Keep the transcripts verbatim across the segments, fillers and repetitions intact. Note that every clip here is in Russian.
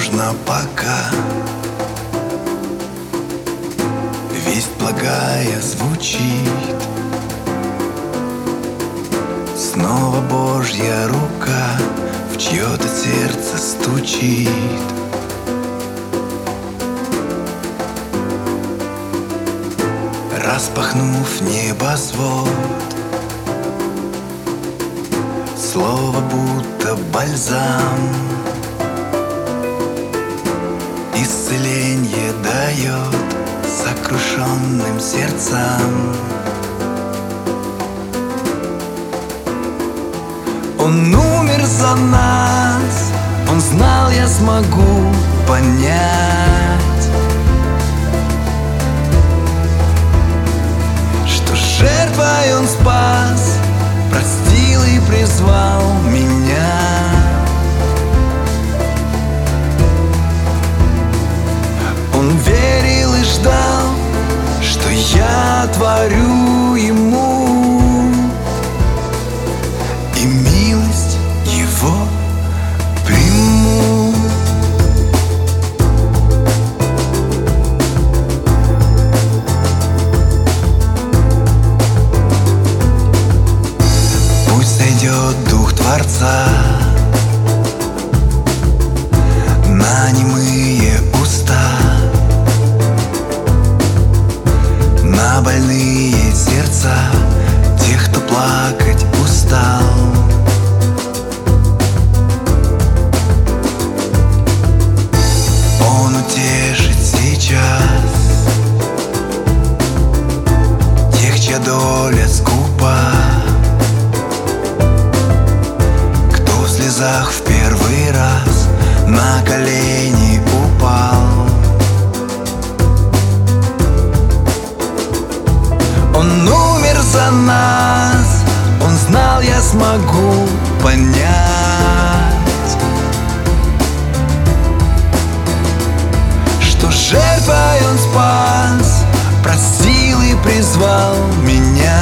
возможно пока. Весть благая звучит, снова Божья рука в чье-то сердце стучит. Распахнув небосвод, слово будто бальзам, исцеление дает сокрушенным сердцам. Он умер за нас, он знал, я смогу понять, что жертвой он спас, простил и призвал меня. Он верил и ждал, что я творю ему, и милость его приму. Пусть сойдет Дух Творца на немые уста, на больные сердца тех, кто плакать устал. Он утешит сейчас тех, чья доля скупа, кто в слезах в первый раз на колени упал. Он умер за нас, он знал, я смогу понять, что жертвой он спас, простил и призвал меня.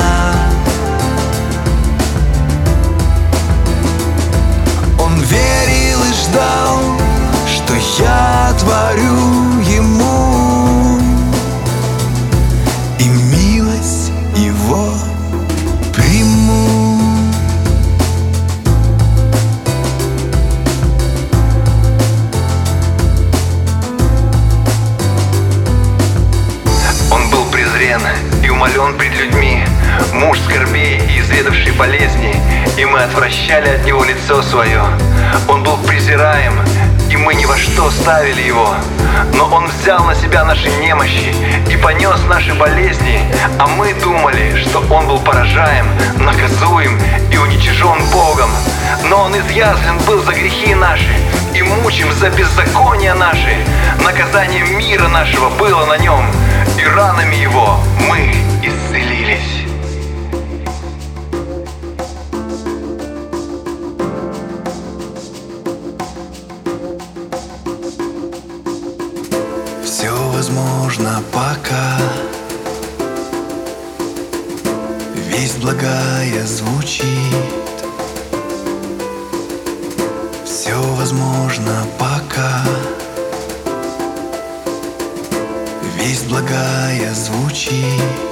Он верил и ждал, что я творю ему, и милость его приму. Он был презрен и умолен пред людьми, муж скорбей и изведавший болезни, и мы отвращали от него лицо свое. Он был презираем, и мы ни во что ставили его. Но он взял на себя наши немощи и понес наши болезни, а мы думали, что он был поражаем, наказуем и уничижен Богом. Но он изъязвлен был за грехи наши и мучим за беззакония наши. Наказание мира нашего было на нем, и ранами его мы исцелились. Все возможно пока. Весть благая звучит. Все возможно пока. Весть благая звучит.